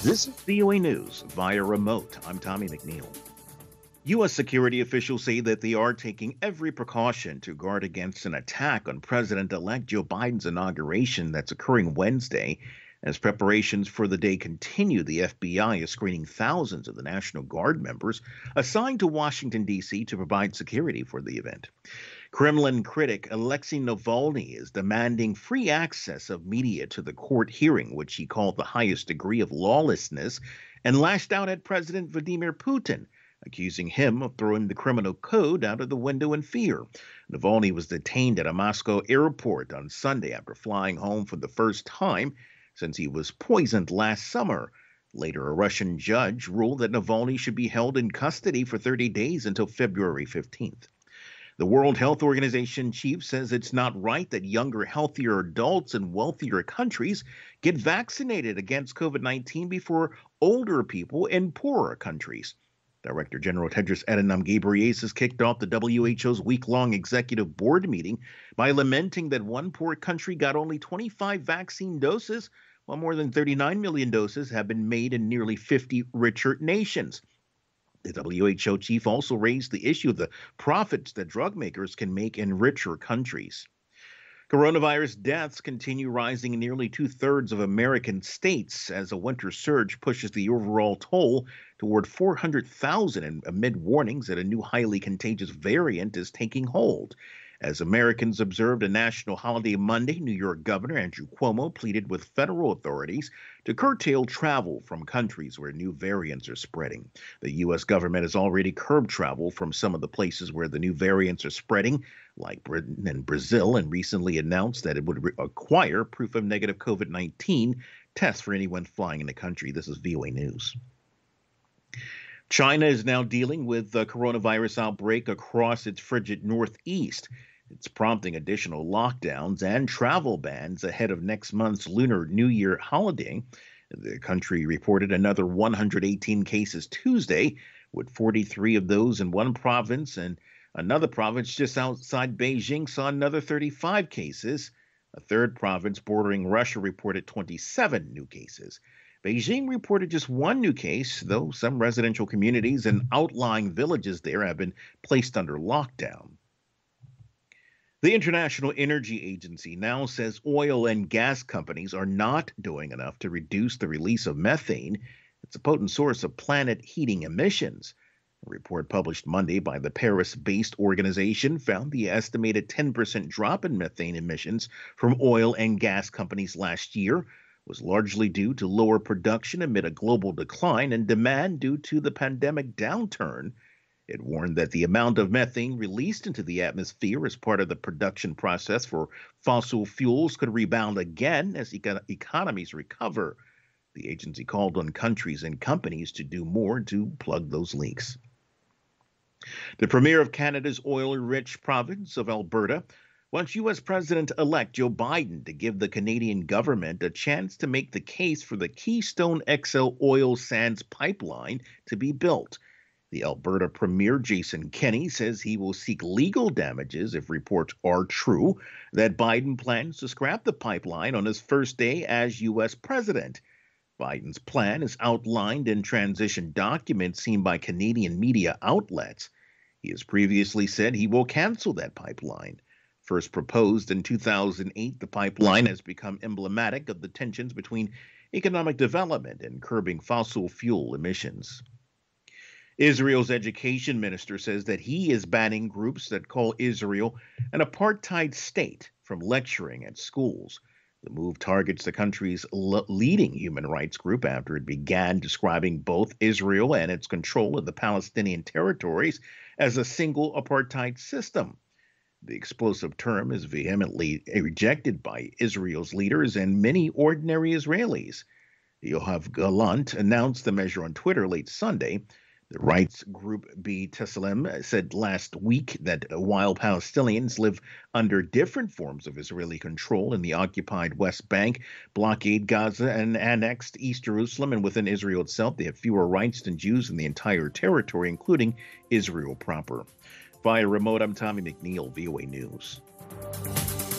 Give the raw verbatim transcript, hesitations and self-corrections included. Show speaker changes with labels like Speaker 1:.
Speaker 1: This is V O A News via remote. I'm Tommy McNeil. U S security officials say that they are taking every precaution to guard against an attack on President-elect Joe Biden's inauguration that's occurring Wednesday. As preparations for the day continue, the F B I is screening thousands of the National Guard members assigned to Washington, D C to provide security for the event. Kremlin critic Alexei Navalny is demanding free access of media to the court hearing, which he called the highest degree of lawlessness, and lashed out at President Vladimir Putin, accusing him of throwing the criminal code out of the window in fear. Navalny was detained at a Moscow airport on Sunday after flying home for the first time since he was poisoned last summer. Later, a Russian judge ruled that Navalny should be held in custody for thirty days until February fifteenth. The World Health Organization chief says it's not right that younger, healthier adults in wealthier countries get vaccinated against COVID nineteen before older people in poorer countries. Director General Tedros Adhanom Ghebreyesus kicked off the W H O's week-long executive board meeting by lamenting that one poor country got only twenty-five vaccine doses, while more than thirty-nine million doses have been made in nearly fifty richer nations. The W H O chief also raised the issue of the profits that drug makers can make in richer countries. Coronavirus deaths continue rising in nearly two-thirds of American states as a winter surge pushes the overall toll toward four hundred thousand amid warnings that a new highly contagious variant is taking hold. As Americans observed a national holiday Monday, New York Governor Andrew Cuomo pleaded with federal authorities to curtail travel from countries where new variants are spreading. The U S government has already curbed travel from some of the places where the new variants are spreading, like Britain and Brazil, and recently announced that it would require proof of negative COVID nineteen tests for anyone flying in the country. This is V O A News. China is now dealing with the coronavirus outbreak across its frigid northeast. It's prompting additional lockdowns and travel bans ahead of next month's Lunar New Year holiday. The country reported another one hundred eighteen cases Tuesday, with forty-three of those in one province, and another province just outside Beijing saw another thirty-five cases. A third province bordering Russia reported twenty-seven new cases. Beijing reported just one new case, though some residential communities and outlying villages there have been placed under lockdown. The International Energy Agency now says oil and gas companies are not doing enough to reduce the release of methane. It's a potent source of planet heating emissions. A report published Monday by the Paris-based organization found the estimated ten percent drop in methane emissions from oil and gas companies last year was largely due to lower production amid a global decline in demand due to the pandemic downturn. It warned that the amount of methane released into the atmosphere as part of the production process for fossil fuels could rebound again as eco- economies recover. The agency called on countries and companies to do more to plug those leaks. The premier of Canada's oil-rich province of Alberta wants U S President-elect Joe Biden to give the Canadian government a chance to make the case for the Keystone X L oil sands pipeline to be built. The Alberta Premier, Jason Kenney, says he will seek legal damages if reports are true that Biden plans to scrap the pipeline on his first day as U S president. Biden's plan is outlined in transition documents seen by Canadian media outlets. He has previously said he will cancel that pipeline. First proposed in two thousand eight, the pipeline has become emblematic of the tensions between economic development and curbing fossil fuel emissions. Israel's education minister says that he is banning groups that call Israel an apartheid state from lecturing at schools. The move targets the country's le- leading human rights group after it began describing both Israel and its control of the Palestinian territories as a single apartheid system. The explosive term is vehemently rejected by Israel's leaders and many ordinary Israelis. Yoav Gallant announced the measure on Twitter late Sunday. The rights group B'Tselem said last week that while Palestinians live under different forms of Israeli control in the occupied West Bank, blockade Gaza, and annexed East Jerusalem, and within Israel itself, they have fewer rights than Jews in the entire territory, including Israel proper. Via remote, I'm Tommy McNeil, V O A News.